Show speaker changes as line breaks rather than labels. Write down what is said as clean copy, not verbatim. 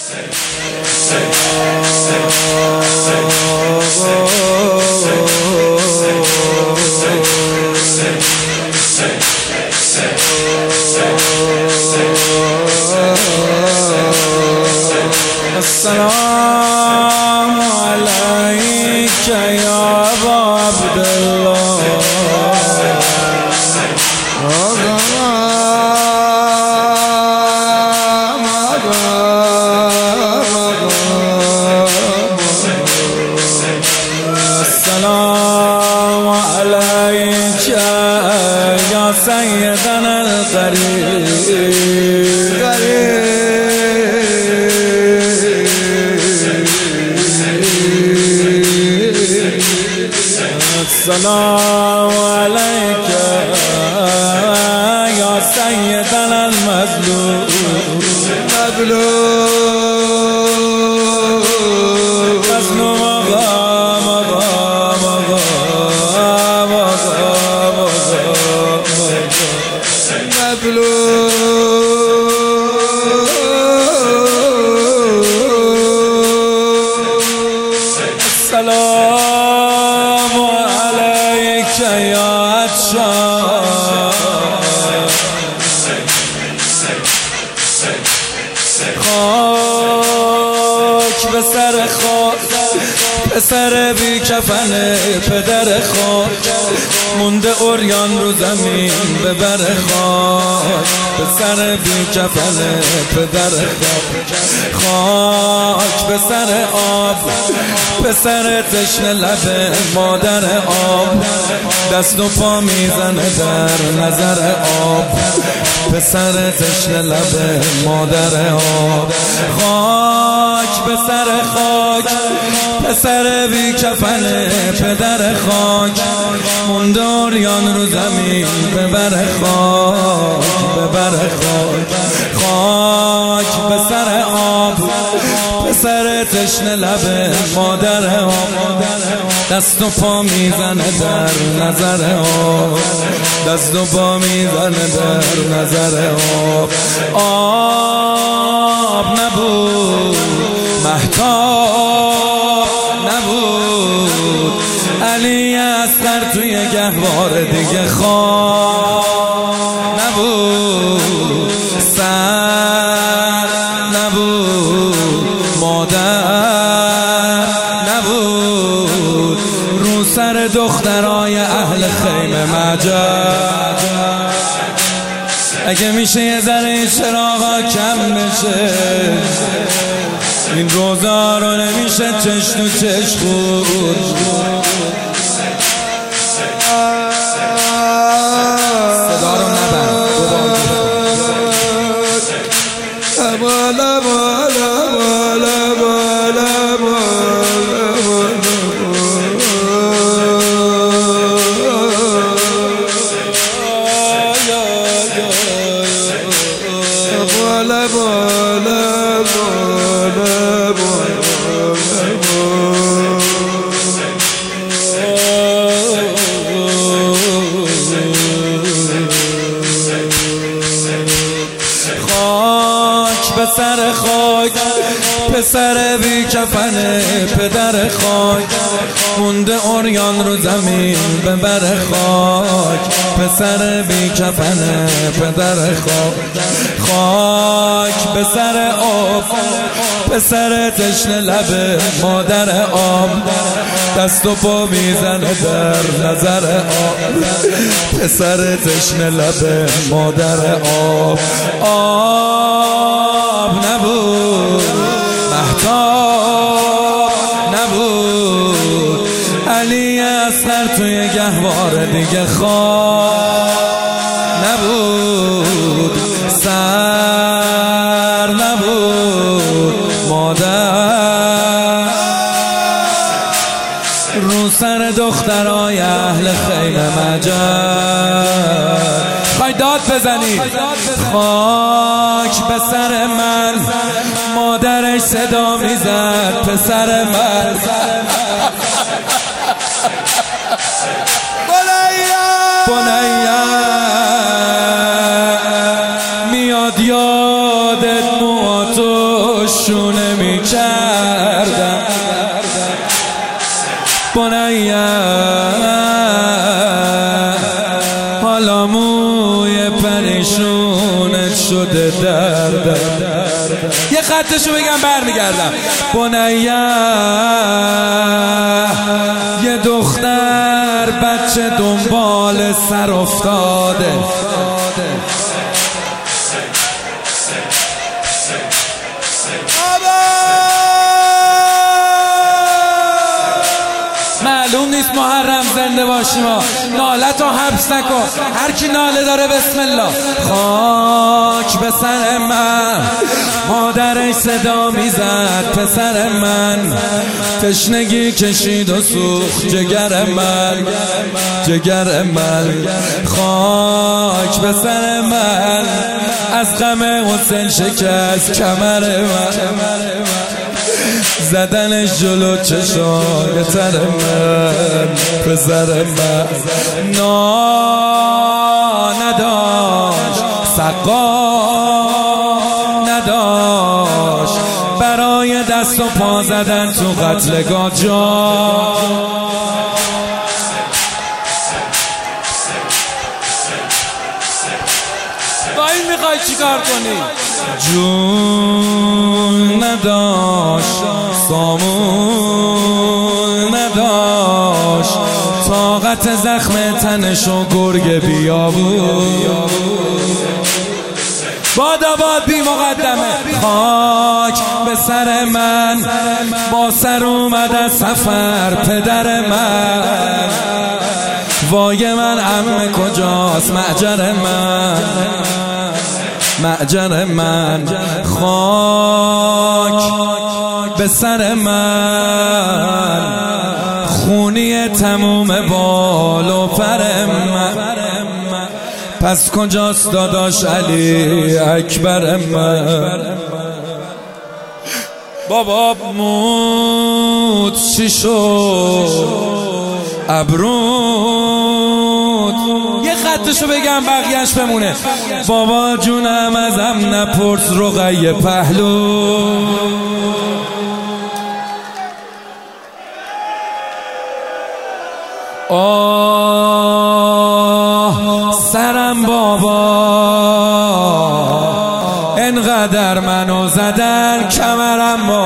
السلام عليك يا أبا عبد الله السلام عليك يا سيدنا القريب السلام عليك يا سيدنا المظلوم السلام عليك يا عطشان خاک به سر خاک پسر بی کفن پدر خاک مونده عریان رو زمین به بر خاک پسر بی کفن پدر خاک خاک به سر آب پسر تشنه لب مادر آب دست و پا میزنه در نظر آب پسر تشنه لب مادر آب خاک به سر خاک پسر بی کفن پدر خاک مونده عریان رو زمین به بر خاک به بر خاک خاک به سر آب پسر تشنه لب مادر آب دست و پا میزنه در نظر آب دست و پا میزنه در نظر آب آب نبود مهتاب نبود علی اصغر توی گهواره دیگه خواب نبود سر نبود مادر نبود رو سر دخترای اهل خیمه مجد اگه میشه یه ذره چراغا کم بشه این روزا رو نمیشه چشم و چشم خورد صدا رو نبر به سر خاک پسر بی کفن پدر خاک مونده عریان رو زمین به بر خاک پسر بی کفن پدر خاک خاک به سر آب پسر تشنه لب مادر آب دست و پا میزنه در نظر آب پسر تشنه لب مادر آب آب نبود مهتاب نبود علی اصغر توی گهواره دیگه خواب نبود سر نبود مادر رو سر دخترای اهل خیمه مجد خواهی داد بزنی خاک به سر من مادرش صدا میزد پسر من بنیا میاد یادت مواتو شونه می کردم بنیه حالا موی پریشونت شده دردم. یه خطشو بگم برمیگردم. بنیه یه دختر بچه دنبال سر افتاده معلوم نیست محرم زنده باشیم نالت و حبس نکن هر کی ناله داره بسم الله. خاک به سر من مادرش صدا میزد پسر من تشنگی کشید و سوخت جگر من جگر من. خاک به سر من از غم حسین شکست کمر من زدنش جلو چشای تر من پسر من. نداشت سقا نداشت برای دست و پا زدن تو قتلگاه جا. با این میخوای چیکار کنی؟ جون نداشت سامون نداشت طاقت زخم تنشو گرگ بیابون. باد بی مقدمه. خاک به سر من با سر اومد از سفر پدر من. وای من عمه کجاست معجر من معجر من. خاک به سر من خونی تموم بال و پر من. پس کجاست داداش علی اکبر من؟ بابا موت چی شد ابرود؟ یه خطشو بگم بقیهش بمونه. بابا جونم ازم نپرس رقیه پهلو. سرم بابا انقدر منو زدن کمرم